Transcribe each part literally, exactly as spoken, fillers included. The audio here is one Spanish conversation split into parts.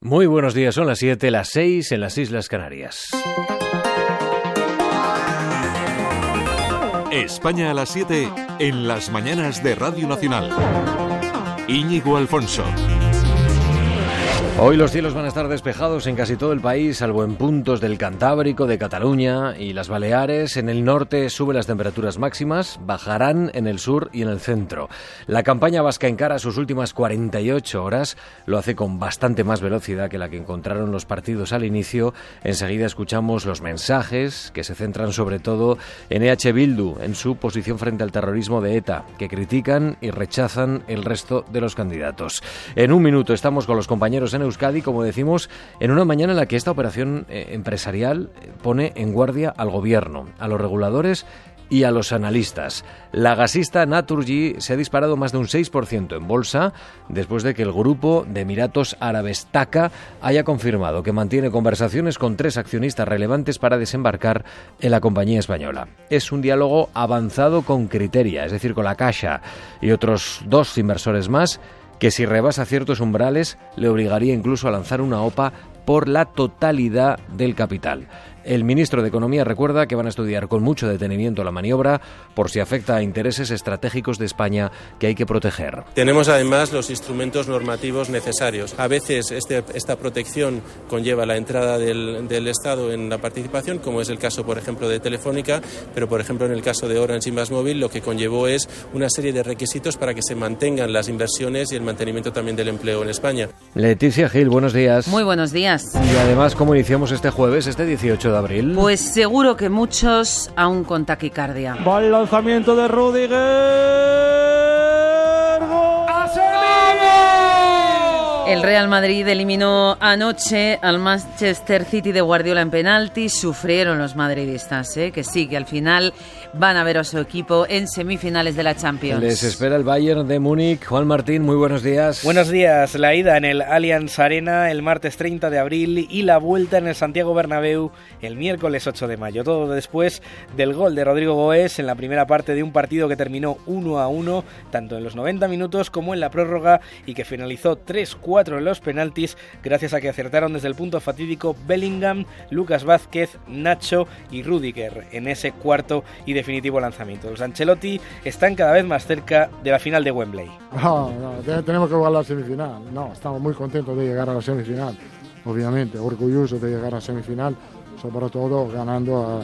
Muy buenos días, son las siete, las seis en las Islas Canarias. España a las siete en las mañanas de Radio Nacional. Íñigo Alfonso. Hoy los cielos van a estar despejados en casi todo el país, salvo en puntos del Cantábrico, de Cataluña y las Baleares. En el norte suben las temperaturas máximas, bajarán en el sur y en el centro. La campaña vasca encara sus últimas cuarenta y ocho horas, lo hace con bastante más velocidad que la que encontraron los partidos al inicio. Enseguida escuchamos los mensajes que se centran sobre todo en E H Bildu, en su posición frente al terrorismo de ETA, que critican y rechazan el resto de los candidatos. En un minuto estamos con los compañeros en Euskadi, como decimos, en una mañana en la que esta operación eh, empresarial pone en guardia al gobierno, a los reguladores y a los analistas. La gasista Naturgy se ha disparado más de un seis por ciento en bolsa después de que el grupo de Emiratos Árabes TAQA haya confirmado que mantiene conversaciones con tres accionistas relevantes para desembarcar en la compañía española. Es un diálogo avanzado con Criteria, es decir, con la Caixa y otros dos inversores más, que si rebasa ciertos umbrales le obligaría incluso a lanzar una OPA por la totalidad del capital. El ministro de Economía recuerda que van a estudiar con mucho detenimiento la maniobra por si afecta a intereses estratégicos de España que hay que proteger. Tenemos además los instrumentos normativos necesarios. A veces este, esta protección conlleva la entrada del, del Estado en la participación, como es el caso, por ejemplo, de Telefónica, pero, por ejemplo, en el caso de Orange y MásMóvil, lo que conllevó es una serie de requisitos para que se mantengan las inversiones y el mantenimiento también del empleo en España. Leticia Gil, buenos días. Muy buenos días. Y además, ¿cómo iniciamos este jueves, este dieciocho de abril? Pues seguro que muchos aún con taquicardia. Va el lanzamiento de Rüdiger. El Real Madrid eliminó anoche al Manchester City de Guardiola en penaltis. Sufrieron los madridistas, ¿eh? que sí, que al final van a ver a su equipo en semifinales de la Champions. Les espera el Bayern de Múnich. Juan Martín, muy buenos días. Buenos días. La ida en el Allianz Arena el martes treinta de abril y la vuelta en el Santiago Bernabéu el miércoles ocho de mayo. Todo después del gol de Rodrigo Goes en la primera parte de un partido que terminó uno a uno, tanto en los noventa minutos como en la prórroga, y que finalizó tres cuatro en los penaltis, gracias a que acertaron desde el punto fatídico Bellingham, Lucas Vázquez, Nacho y Rüdiger en ese cuarto y definitivo lanzamiento. Los Ancelotti están cada vez más cerca de la final de Wembley. No, no, tenemos que jugar a la semifinal. No, estamos muy contentos de llegar a la semifinal, obviamente, orgullosos de llegar a la semifinal, sobre todo ganando a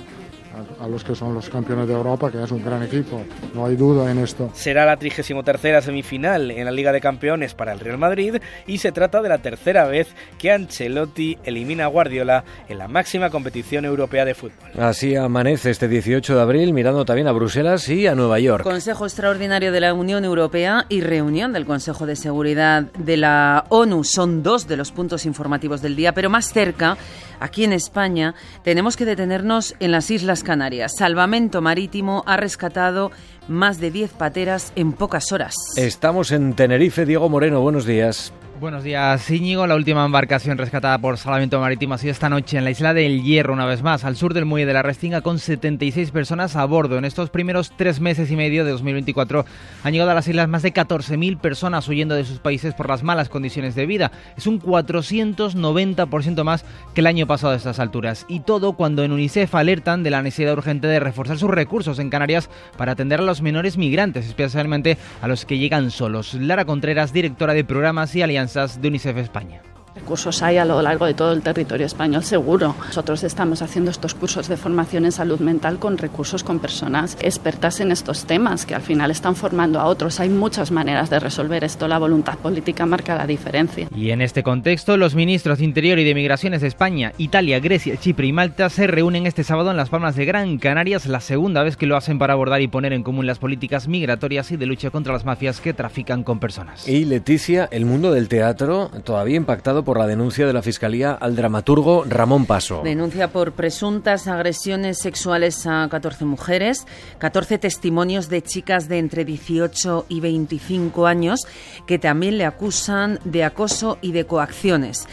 a los que son los campeones de Europa, que es un gran equipo, no hay duda en esto. Será la trigésima tercera semifinal en la Liga de Campeones para el Real Madrid y se trata de la tercera vez que Ancelotti elimina a Guardiola en la máxima competición europea de fútbol. Así amanece este dieciocho de abril, mirando también a Bruselas y a Nueva York. Consejo Extraordinario de la Unión Europea y reunión del Consejo de Seguridad de la ONU son dos de los puntos informativos del día, pero más cerca, aquí en España, tenemos que detenernos en las Islas Canarias. Salvamento Marítimo ha rescatado más de diez pateras en pocas horas. Estamos en Tenerife. Diego Moreno, buenos días. Buenos días, Íñigo. La última embarcación rescatada por Salvamento Marítimo ha sido esta noche en la isla del Hierro, una vez más, al sur del muelle de la Restinga, con setenta y seis personas a bordo. En estos primeros tres meses y medio de dos mil veinticuatro han llegado a las islas más de catorce mil personas huyendo de sus países por las malas condiciones de vida. Es un cuatrocientos noventa por ciento más que el año pasado a estas alturas. Y todo cuando en UNICEF alertan de la necesidad urgente de reforzar sus recursos en Canarias para atender a los menores migrantes, especialmente a los que llegan solos. Lara Contreras, directora de Programas y Alianzas de UNICEF España. Recursos hay a lo largo de todo el territorio español, seguro. Nosotros estamos haciendo estos cursos de formación en salud mental con recursos, con personas expertas en estos temas, que al final están formando a otros. Hay muchas maneras de resolver esto, la voluntad política marca la diferencia. Y en este contexto, los ministros de Interior y de Migraciones de España, Italia, Grecia, Chipre y Malta se reúnen este sábado en Las Palmas de Gran Canaria, la segunda vez que lo hacen para abordar y poner en común las políticas migratorias y de lucha contra las mafias que trafican con personas. Y Leticia, el mundo del teatro todavía impactado por la denuncia de la Fiscalía al dramaturgo Ramón Paso. Denuncia por presuntas agresiones sexuales a catorce mujeres, catorce testimonios de chicas de entre dieciocho y veinticinco años que también le acusan de acoso y de coacciones.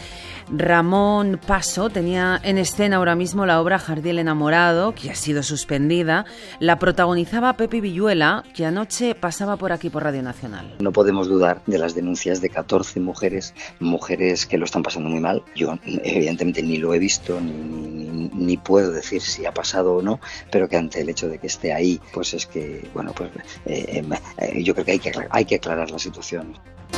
Ramón Paso tenía en escena ahora mismo la obra Jardiel enamorado, que ha sido suspendida. La protagonizaba Pepe Villuela, que anoche pasaba por aquí por Radio Nacional. No podemos dudar de las denuncias de catorce mujeres, mujeres que lo están pasando muy mal. Yo evidentemente ni lo he visto, ni, ni, ni puedo decir si ha pasado o no, pero que ante el hecho de que esté ahí, pues es que, bueno, pues eh, eh, yo creo que hay que, hay que aclarar la situación.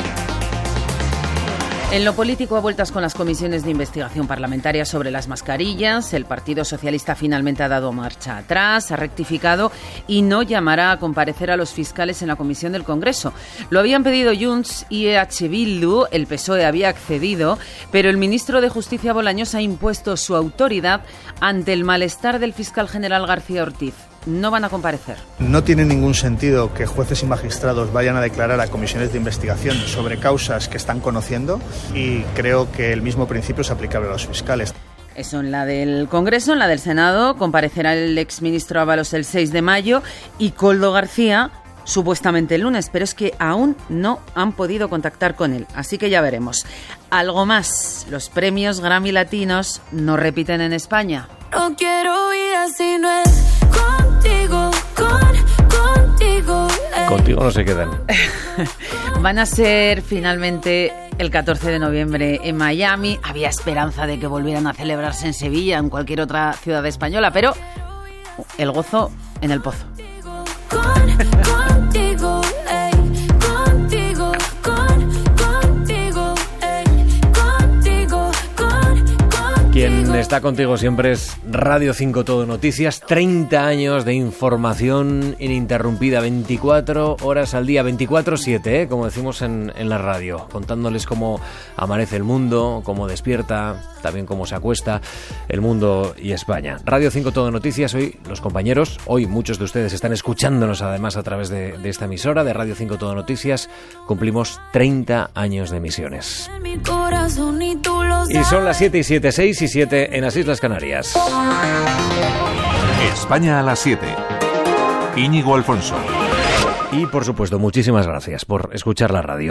En lo político, a vueltas con las comisiones de investigación parlamentaria sobre las mascarillas, el Partido Socialista finalmente ha dado marcha atrás, ha rectificado y no llamará a comparecer a los fiscales en la comisión del Congreso. Lo habían pedido Junts y E H Bildu, el P S O E había accedido, pero el ministro de Justicia Bolaños ha impuesto su autoridad ante el malestar del fiscal general García Ortiz. No van a comparecer. No tiene ningún sentido que jueces y magistrados vayan a declarar a comisiones de investigación sobre causas que están conociendo y creo que el mismo principio es aplicable a los fiscales. Eso en la del Congreso. En la del Senado comparecerá el exministro Ábalos el seis de mayo y Koldo García supuestamente el lunes, pero es que aún no han podido contactar con él, así que ya veremos. Algo más, los premios Grammy Latinos no repiten en España. No quiero vida si no es contigo, con, contigo. Eh. Contigo no se quedan. Van a ser finalmente el catorce de noviembre en Miami. Había esperanza de que volvieran a celebrarse en Sevilla, en cualquier otra ciudad española, pero el gozo en el pozo. Contigo, ey, contigo, con, contigo, ey, contigo, con, contigo. Quien está contigo siempre es Radio cinco Todo Noticias, treinta años de información ininterrumpida, veinticuatro horas al día, veinticuatro siete, ¿eh? Como decimos en, en la radio, contándoles cómo amanece el mundo, cómo despierta, también cómo se acuesta el mundo y España. Radio cinco Todo Noticias, hoy los compañeros, hoy muchos de ustedes están escuchándonos además a través de, de esta emisora, de Radio cinco Todo Noticias, cumplimos treinta años de emisiones. Y son las siete y siete, seis y siete en las Islas Canarias. España a las siete. Íñigo Alfonso. Y por supuesto, muchísimas gracias por escuchar la radio.